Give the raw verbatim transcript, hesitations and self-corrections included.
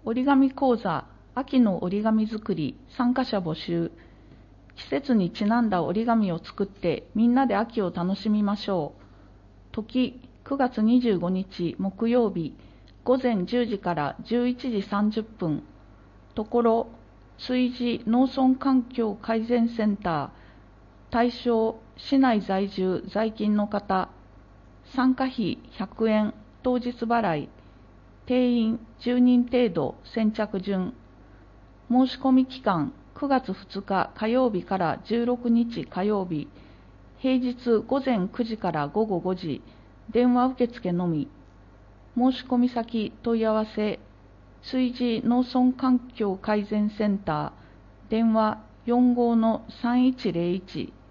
折り紙講座、秋の折り紙作り、参加者募集。季節にちなんだ折り紙を作ってみんなで秋を楽しみましょう。時、くがつにじゅうごにち木曜日、午前じゅうじからじゅういちじさんじゅっぷん。ところ、築地農村環境改善センター。対象、市内在住在勤の方。参加費ひゃくえん、当日払い。定員じゅうにん程度、先着順。申し込み期間、くがつふつか火曜日からじゅうろくにち火曜日。平日午前くじから午後ごじ。電話受付のみ。申し込み先問い合わせ。築地農村環境改善センター。電話よんごうのさんいちゼロいち。